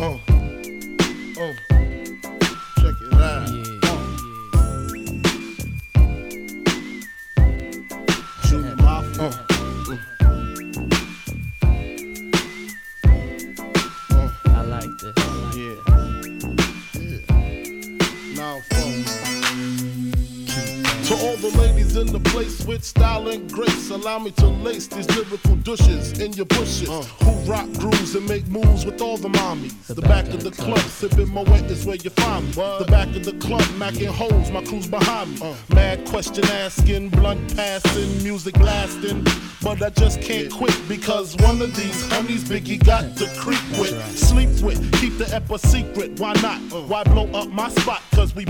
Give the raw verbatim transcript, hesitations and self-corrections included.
Uh, uh, check it out. Yeah. Uh. Junior Mafia. Uh. I like this. Yeah. Yeah. Now, folks. To all the ladies in the place with style and grace, allow me to lace these lyrical douches in your bushes. Uh. Who rock grooves and make moves with all the mommies. The, the back, back of the, the club, club. Sipping my wet is where you find me. What? The back of the club, macking yeah. holes, my crew's behind me. Uh. Mad question asking, blunt passing, music lasting. But I just can't yeah. quit because one of these honeys Biggie got to creep with, right. sleep with, keep the ep a secret. Why not? Uh. Why blow up my spot? Cause we